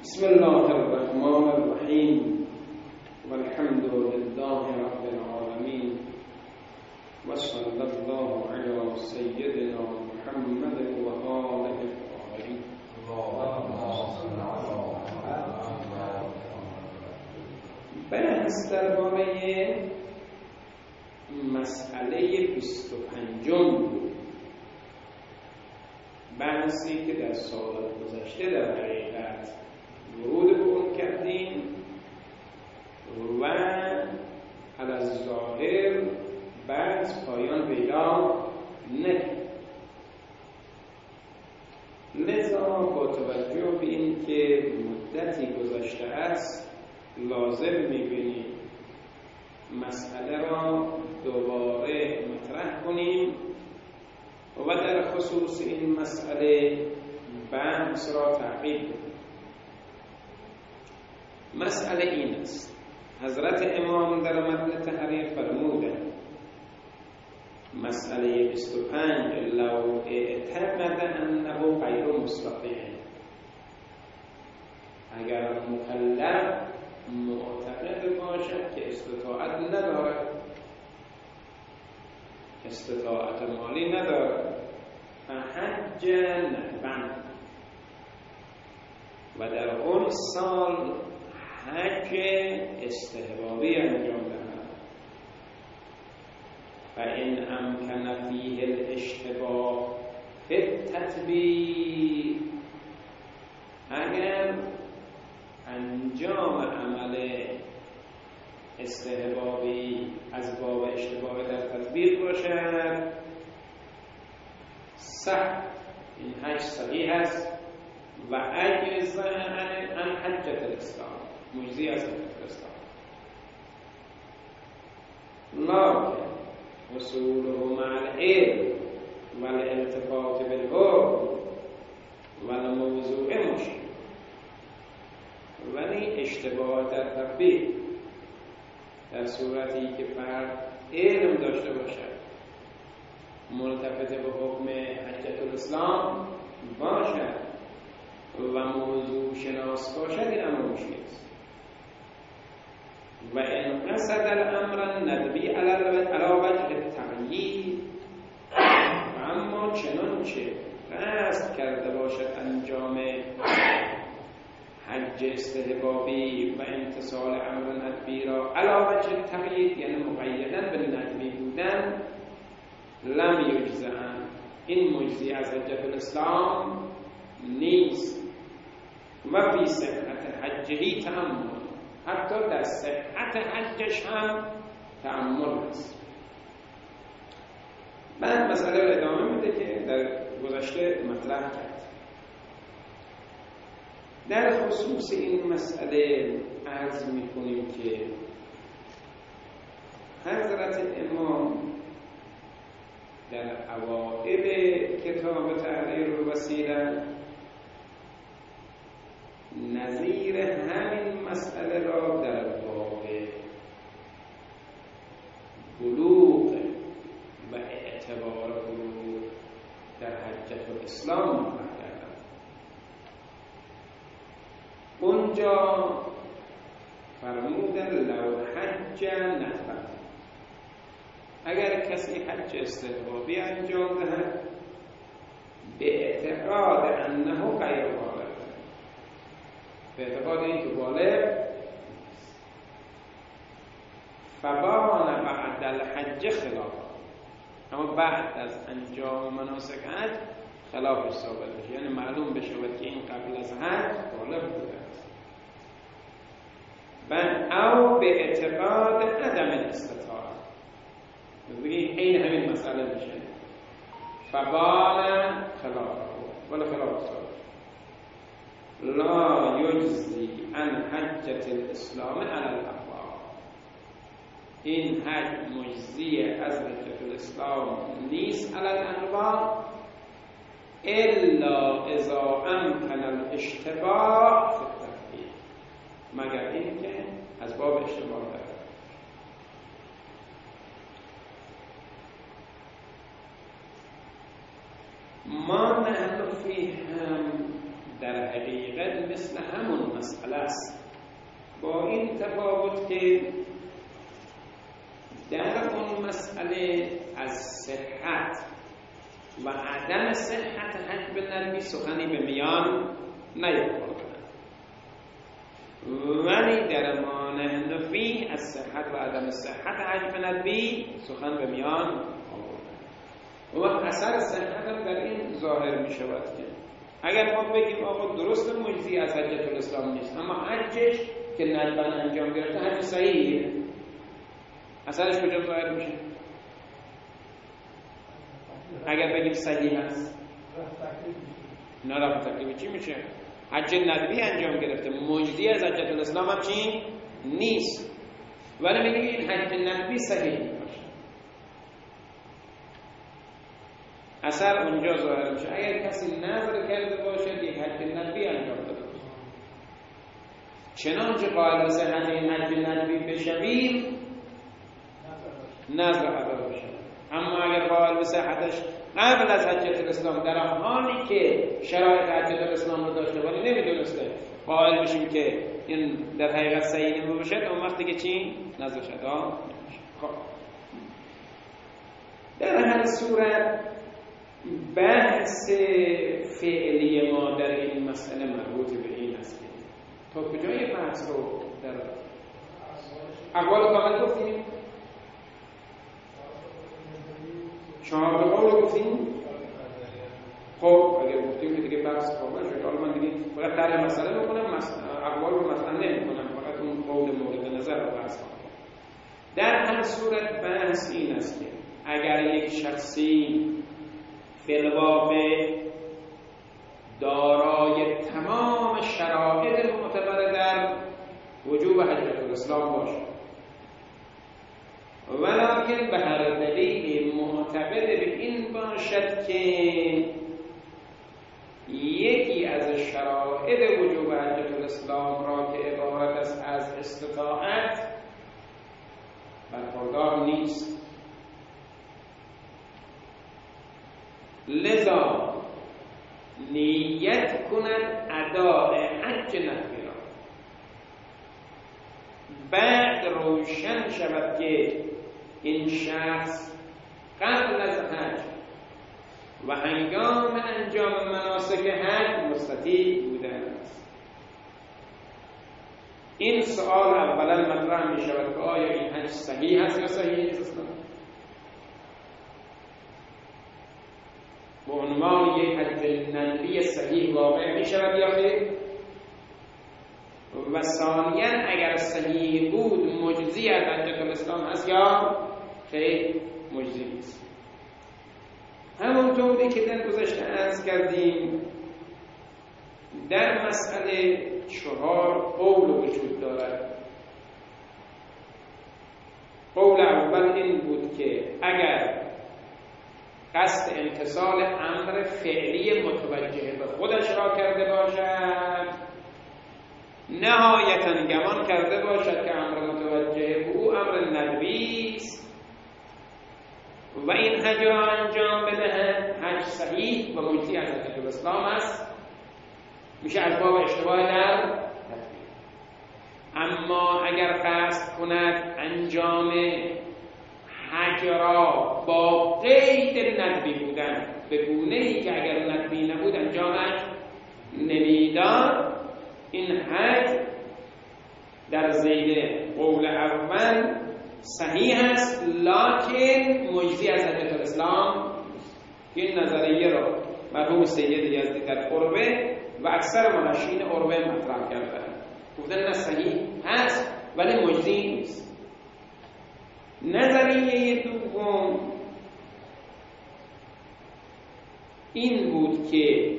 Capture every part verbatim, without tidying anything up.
بسم الله الرحمن الرحیم والحمد لله رب العالمین و صلی الله علی سیدنا محمد و آله الطاهرین. بحث درباره مسئله بیست و پنجم بود، بحثی که در سالات گذشته در حقیقت ورود به اون کردیم و از ظاهر بعد پایان پیدا نکرد. لذا با توجه به این که مدتی گذشته است لازم می‌بینیم مسئله را دوباره مطرح کنیم و در خصوص این مسئله بحث را تعقیب کنیم. مسئله این است: حضرت امام در متن تحریر فرمودند مسئله بیست و پنج لو اعتقد انه غیر مستطیع، اگر مکلف معتقد باشد که استطاعت ندارد، استطاعت مالی ندارد، فحج ندبن، و در اون سال حج استحبابی انجام دهد. فإن امکن فیه الاشتباه فی التطبیق، اگر انجام عمل استحبابی از باب اشتباه در تطبیق باشد صح، این حج صحیح است و اجز عن حجة الاسلام، مجزی از حجة الاسلام. لكن وصوله مع العلم والالتفات بالحكم والموضوع مشکل، ولی اشتباه در تطبیق در صورتی که فرد علم داشته باشد، ملتفت به حکم حجة الاسلام باشد و موضوع شناس باشد، این امر مشکل است. و ان قصد الامر الندبی علی وجه التقیید، و اما چنانچه قصد کرده باشد انجام حج استحبابی و امتثال امر ندبی را علی وجه التقیید، یعنی مقیدا به ندبی بودن، لم یجزئ، این مجزی از حجة الاسلام نیست. و فی صحت حجهی تأمل، حتی در صحت حجش هم تأمل است. بعد مسئله را ادامه میده که در گذشته مطرح کرد. در خصوص این مسئله عرض میکنیم که حضرت امام در اوائل کتاب تحریر الوسیله نظیر همین مسئله را در باب بلوغ و اعتبار بلوغ در حجة الاسلام مطرح کردند. اونجا فرمودند لو حج ندبن، اگر کسی حج استحبابی انجام دهد به اعتقاد انه غیر بالغ، به اعتقاد این که بالغ، فبان بعد الحج خلاف، اما بعد از انجام مناسک حج خلافش ثابت بشه، یعنی معلوم بشه که این قبل از حج بالغ بوده است. بل او به اعتقاد عدم الاستطاعه، بگید این همین مسئله میشه، فبان خلاف ولی خلاف ثابت لا یجزی عن حجة الاسلام علی الافراد، این حج مجزی از حجة الاسلام نیست علی الانواع الا اذا امکن الاشتباه فی التطبیق، مگر این که از باب اشتباه دارد. ما نحن فیهم در حقیقت مثل همون مسئله است، با این تفاوت که در اون مسئله از صحت و عدم صحت حج به نبی سخنی به میان نیاوردند، ولی در ما نحن فیه از صحت و عدم صحت حج به نبی سخن به میان آوردند. و وقت اثر صحت هم در این ظاهر می شود که اگر ما بگیم آقا درست مجزی از حجت الاسلام نیست، اما حجش که ندبن انجام گرفته حج صحیحه، اثرش کجا ظاهر میشه؟ اگر بگیم صحیح است، نه رفت تکلیف چی میشه؟ حج ندبی انجام گرفته، مجزی از حجت الاسلام هم چی؟ نیست، ولی میگیم این حج ندبی صحیح باشه، اثر اونجا ظاهر میشه. اگر کسی نظر کرده باشه یک حج ندبی انجام داده باشه، چنانچه قائل به صحت این حج ندبی بشویم نظر ادا باشه، اما اگر قائل به صحتش قبل از حجت الاسلام در حالی که شرایط حجت الاسلام رو داشته ولی نمیدونسته قائل بشیم که این در حقیقت صحیح نمیشه، اون وقتی که چی؟ نظرش ادا نمیشه. خب در هر صورت بحث فعلی ما در این مسئله مربوط به این است که تا کجای بحث رو در اقوال کامل گفتیم؟ چهار قول رو گفتیم؟ خب اگر گفتیم که دیگه بحث کامل شد، حالا من دیگه فقط طرح مسئله بکنم، اقوال رو مثلا نمی کنم، فقط اون قول مورد نظر رو بحث کنم. در هر صورت بحث این است که اگر یک شخصی فی الواقع دارای تمام شرایط معتبر در وجوب حجت الاسلام باشه، ولکن به هر دلیل معتبر به این باشد که یکی از شرایط وجوب حجت الاسلام را که عبارت است از استطاعت برخوردار نیست، لذا نیت کند اداء حج ندبی را، بعد روشن شود که این شخص قبل از حج و هنگام انجام مناسک حج مستطیع بوده است. این سؤال اولا مطرح می شود که آیا این حج صحیح است یا صحیح نیست؟ به عنوان یک حج ندبی صحیح واقع می شود یا خیر؟ و ثانیا اگر صحیح بود مجزی از حجت الاسلام هست یا خیر مجزی نیست. همونطوری که در گذشته عرض کردیم در مسئله چهار قول وجود دارد. قول اول این بود که اگر قصد امتثال امر فعلی متوجه به خودش را کرده باشد، نهایتاً گمان کرده باشد که امر متوجه به او امر ندبی است و این حج را انجام بدهد، حج صحیح و مجزی از حجت الاسلام است، میشه از باب اشتباه در تطبیق. اما اگر قصد کند انجام حج را با قید ندبی بودن به گونه‌ای که اگر ندبی نبود انجامش نمیداد، این حج در ذیل قول اول صحیح است لکن مجزی از حجت الاسلام. این نظریه را مرحوم سید یزدی در قربه و اکثر منشین قربه مطرح کردند، گفتن نه صحیح هست ولی مجزی نیست. نظریه دوم این بود که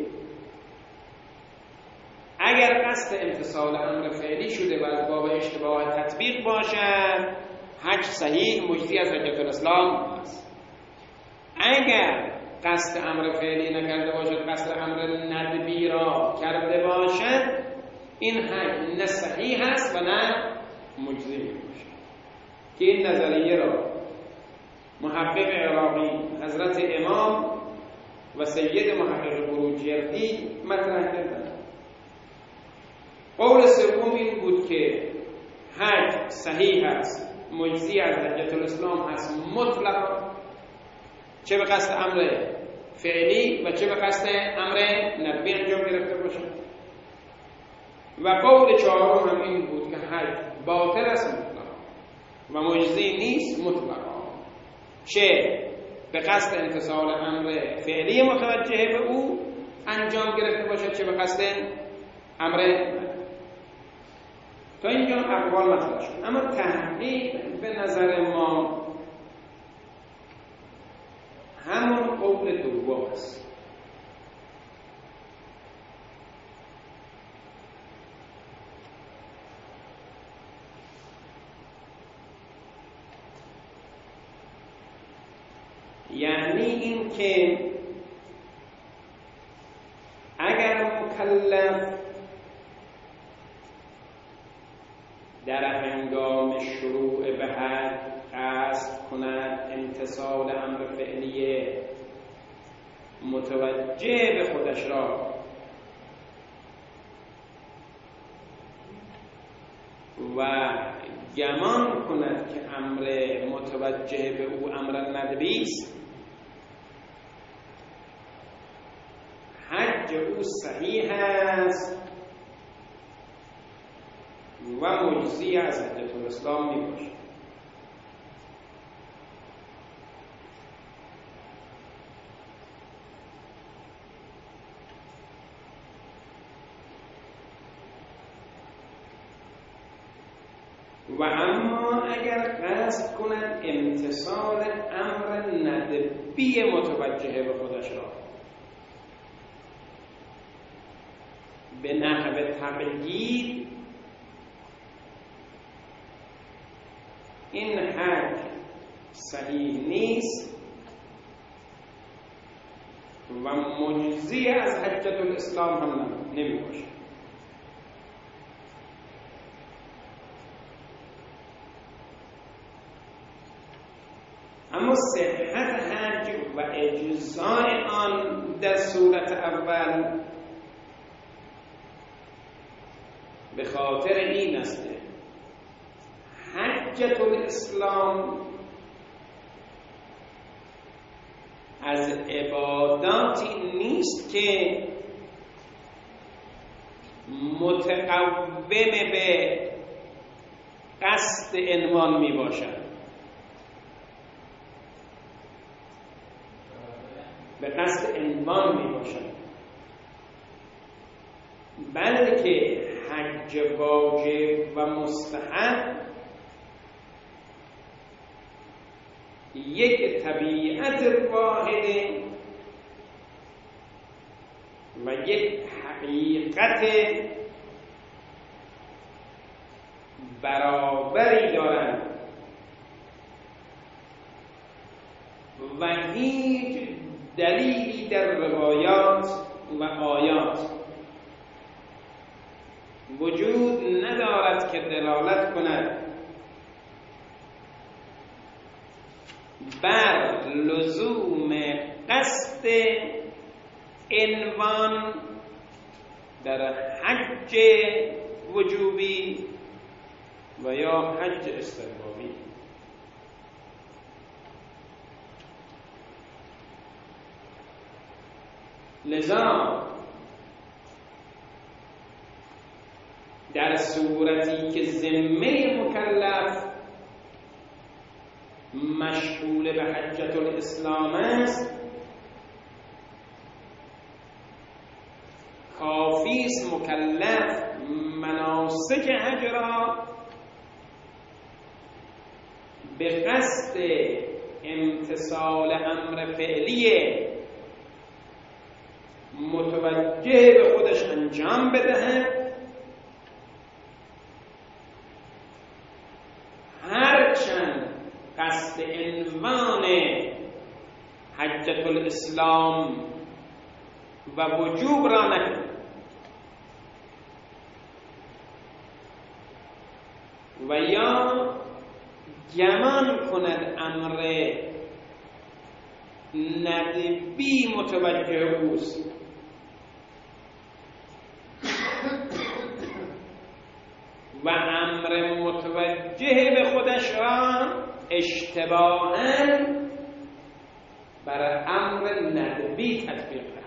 اگر قصد امتثال امر فعلی شده و از باب اشتباه تطبیق باشد، حج صحیح مجزی از حجت الاسلام است. اگر قصد امر فعلی نکرده باشد، قصد امر ندبی را کرده باشد، این حج نه صحیح است و نه مجزی میباشد. که این نظریه را محقق عراقی حضرت امام و سید محقق بروجردی مطرح کردند. قول سوم این بود که حج صحیح است، مجزی از حجت الاسلام هست مطلقا، چه به قصد امر فعلی و چه به قصد امر ندبی انجام گرفته باشد. و قول چهارم هم این بود که حج باطل است مطلقا و مجزی نیست مطلقا، چه به قصد امتثال امر فعلی متوجه به او انجام گرفته باشد چه به قصد امر ندبی. تا اینجا اقوال مطرح شد، اما تحقیق به نظر ما همون قول دوم است. یعنی این که اگر مکلف در هنگام شروع به حج قصد کند امتثال امر فعلی متوجه به خودش را و گمان کند که امر متوجه به او امر ندبی است، حج او صحیح است و مجزی از حجت الاسلام می باشد. و اما اگر قصد کند امتثال امر ندبی متوجه به خودش را به نحو تقیید، این حج صحیح نیست و مجزی از حجت الاسلام هم نمی باشد. اما صحت حج و اجزای آن در صورت اول به خاطر این است حجت الاسلام از عباداتی نیست که متقوم به قصد عنوان می باشد، به قصد عنوان می باشد، بلکه حج واجب و مستحب یک طبیعت واحده و یک حقیقت برابری دارند و هیچ دلیلی در روایات و آیات وجود ندارد که دلالت کند بر لزوم قصد عنوان در حج وجوبی و یا حج استحبابی. لذا در صورتی که ذمه مکلف مشغول به حجت الاسلام است، کافی است مکلف مناسک حج را به قصد امتثال امر فعلی متوجه به خودش انجام بدهد، هرچند قصد عنوان حجت الاسلام و وجوب را نکند و یا گمان کند امر ندبی متوجه اوست امر متوجه به خودش را اشتباهاً برای امر ندبی تطبیق دهد.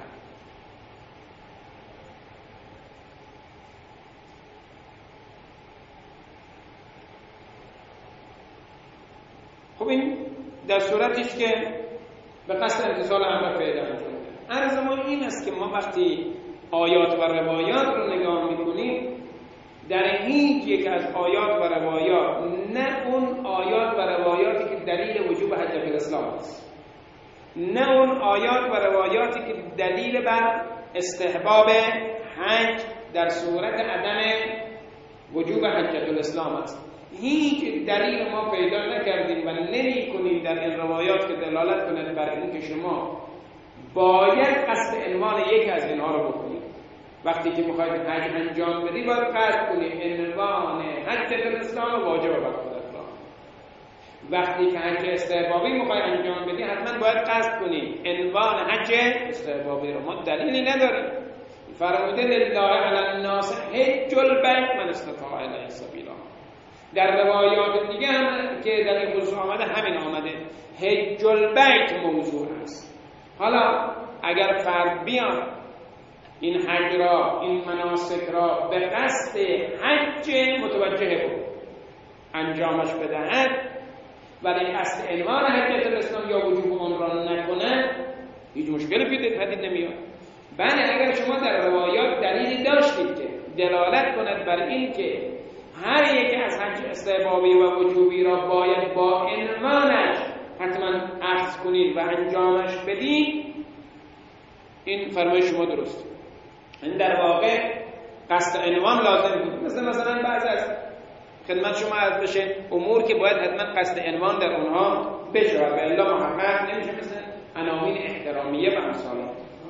خب این در صورتی است که به قصد امتثال امر فعل انجام ده. عرض ما این است که ما وقتی آیات و روایات رو نگاه میکنیم، در هیچ یک از آیات و روایات، نه اون آیات و روایاتی که دلیل وجوب حجت الاسلام است، نه اون آیات و روایاتی که دلیل بر استحباب حج در صورت عدم وجوب حجت الاسلام است، هیچ دلیل ما پیدا نکردیم و نمی کنیم در این روایات که دلالت کند بر این که شما باید قصد عنوان یک از اینها رو بکنید. وقتی که میخواید حج انجام بدی باید قصد کنید عنوان حجت الاسلام واجب بر خودت را. وقتی که حج استحبابی میخواید انجام بدی حتما باید قصد کنید عنوان حج استحبابی رو. ما دلیلی نداریم. فرموده لله علی الناس حج البیت من استطاع الیه سبیلا. در روایات دیگه هم که در این خصوص آمده همین آمده، حج البیت موضوع است. حالا اگر فرد بیان این حج را، این مناسک را به قصد حج متوجه بود انجامش بدهد ولی قصد عنوان حجت الاسلام یا وجوب اون را نکنه، هیچ مشکلی پدید نمیاد. بله اگر شما در روایات دلیلی داشتید که دلالت کند بر این که هر یک از حج استحبابی و وجوبی را باید با عنوانش حتما اخذ کنید و انجامش بدید، این فرمایش شما درست. این در واقع قصد عنوان لازم بود. مثل مثلا بعض از خدمت شما عرض بشه امور که باید حتما قصد عنوان در اونها بشه و الا محقق نمیشه، مثل عناوین احترامیه و امثال.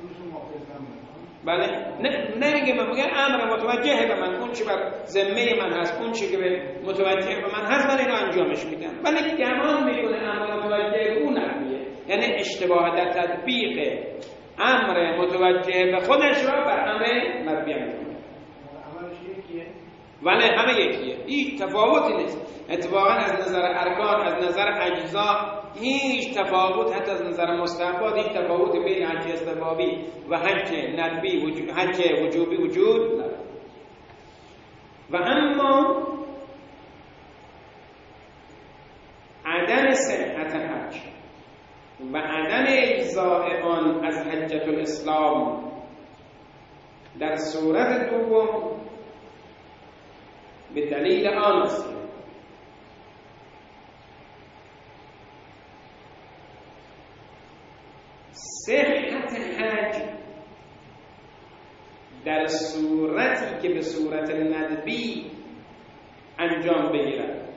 بله نه نمیگه من میگم امر متوجه به من، اون چی بر ذمه من هست، اون چی که متوجه به من هست من اینو انجامش میدم. ولی گمان میکنه امر متوجه به اون نمیه، یعنی اشتباه در تطبیق امر متوجه به خودش را بر امر مربی انجام میده. امرش یکیه؟ ولی همه یکیه، هیچ تفاوتی نیست. اتفاقا از نظر ارکان، از نظر اجزا هیچ تفاوت، حتی از نظر مستحبات هیچ تفاوت بین حج استحبابی و حج ندبی وجود، حج وجوبی وجود نداره. و اما عدم صحت حج و عدم اجزاء آن از حجت الاسلام در صورت دوم به دلیل آن است صحت حج در صورتی که به صورت ندبی انجام بگیرد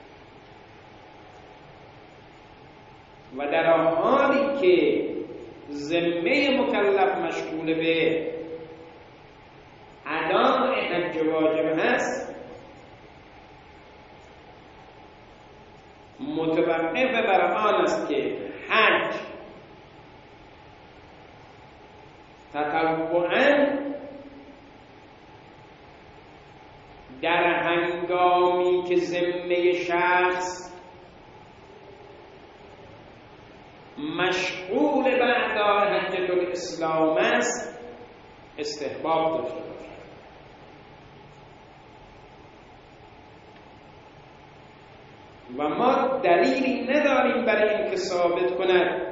و در حالی که ذمه مکلف مشغول به اداء حج واجب هست، متوقف بر آن است که حج تطوعاً در هنگامی که ذمه شخص مشغول به اداء حجت الاسلام است استحباب داشته باشد. و ما دلیلی نداریم برای اینکه ثابت کند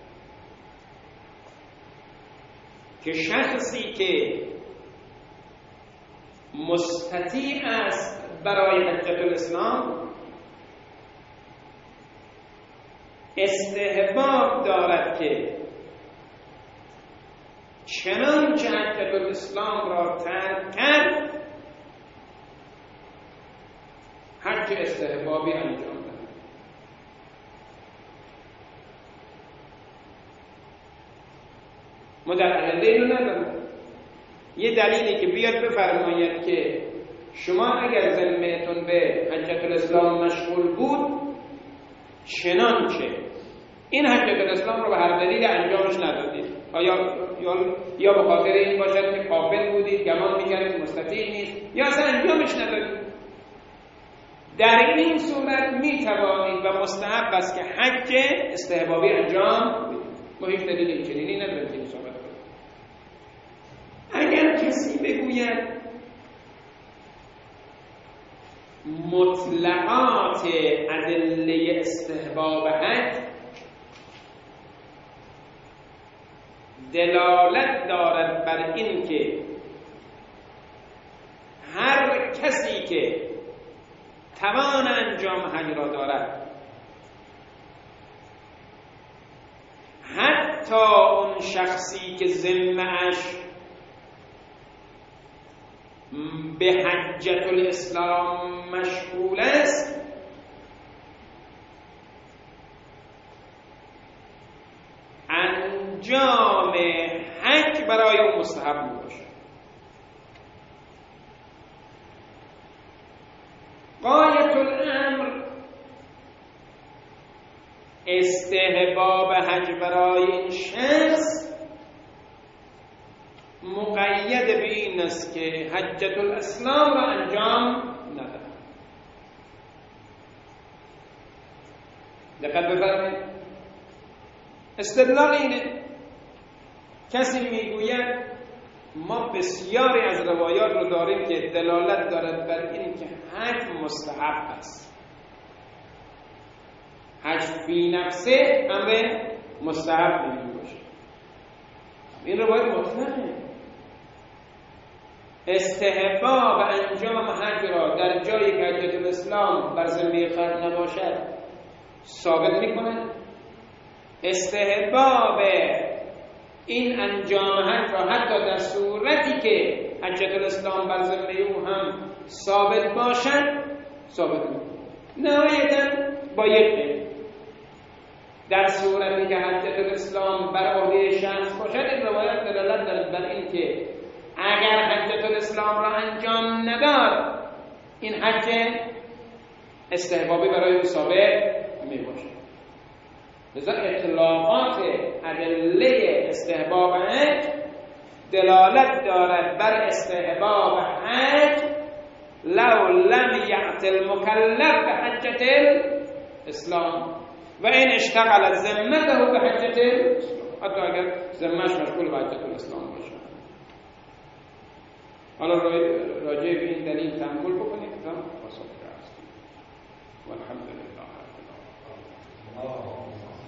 که شخصی که مستطیع است برای حجت الاسلام استحباب دارد که چنانچه حجت الاسلام را ترک کرد حج استحبابی انجام دهد. ما در ادله اینو نداریم. یه دلیلی که بیاد بفرماید که شما اگر ذمه‌تون به حجت الاسلام مشغول بود چنانچه این حجت الاسلام رو به هر دلیل انجامش ندادید، آیا یا یا به خاطر این باشد که غافل بودید، گمان می‌کردید مستطیع نیست، یا اصلا انجامش ندادید. در این صورت می توانید و مستحب است که حج استحبابی انجام بدید. ما هیچ دلیل چنینی نداریم که ثابت کنیم. اگر کسی بگوید مطلقات ادله استحباب حج دلالت دارد بر این که هر کسی که توان انجام حج را دارد، حتی اون شخصی که ذمه‌اش به حجة الاسلام مشغول است، انجام حج برای او مستحب میباشد. غایت الامر استحباب حج برای این شخص مقید به این است که حجة الاسلام را انجام ندهد. دقت بفرمایید. استدلال اینه کسی میگوید ما بسیاری از روایات رو داریم که دلالت دارد بر این که حج مستحب است. حج فی نفسه امر مستحب نمی باشه. این روایت مطلقه. استحباب انجام حج را در جایی که حجة الاسلام بر ذمه فرد نباشد ثابت می‌کند. استحباب این انجام حج را حتی در صورتی که حجة الاسلام بر ذمه او هم ثابت باشد ثابت می‌کند. نهایتاً با یک قید، در صورتی که حجة الاسلام بر عهده شخص باشد، این روایت دلالت دارد بر این که اگر حجة الاسلام را انجام نداد این حج استحبابی برای او ثابت میباشد. لذا اطلاقات ادله استحباب حج دلالت دارد بر استحباب حج لو لم یعت المکلف به حجة الاسلام و این اشتغل ذمته به حجة الاسلام، حتی اگر ذمه‌اش مشغول به حجة الاسلام باشه. حالا راجع به این دلیل تأمل بکنید تا پاسخ هستیم. والحمدلله رب العالمین.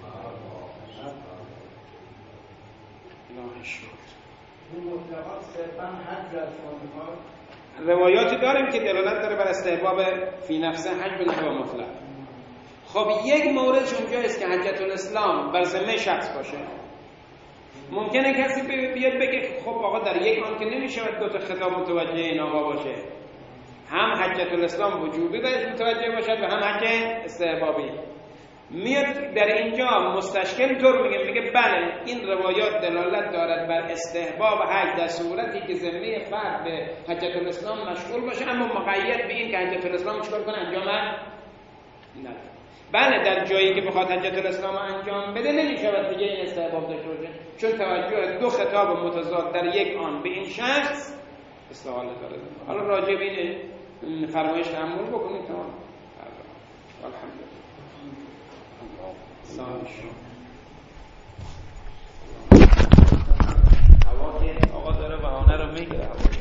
الله شکر. این مطلقات صرفاً حج را شما می‌خواد؟ روایاتی داریم که دلالت داره بر استحباب فی نفسه حج به نحو مطلق. خب یک موردش اونجاست که حجة الاسلام بر ذمه شخص باشه. ممکنه کسی بیاد بگه خب آقا در یک آن که نمیشه دو تا خطاب متوجه این آقا باشه، هم حجة الاسلام وجوبی بهش متوجه باشد و هم حج استحبابی. میاد در اینجا مستشکل طور میگه میگه بله این روایات دلالت دارد بر استحباب حج در صورتی که ذمه فرد به حجة الاسلام مشغول باشه، اما مقید به این که حجة الاسلام چیکار کنه؟ انجام نده. بله در جایی که بخواد حجة الاسلام انجام بده نمیشود دیگه این استحباب داشته باشه، چون توجه دو خطاب متضاد در یک آن به این شخص استحاله داره. حالا راجع به این فرمایش تأمل بکنید. تمام. الحمدلله. الله. آقا داره بهانه رو میگیره.